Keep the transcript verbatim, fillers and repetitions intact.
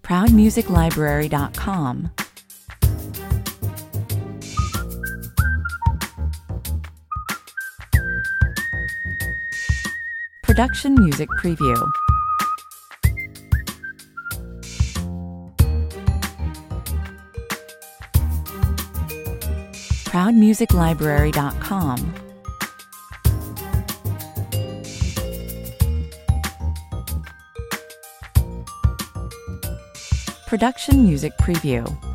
proud music library dot com. Production Music Preview. proud music library dot com. Production Music Preview.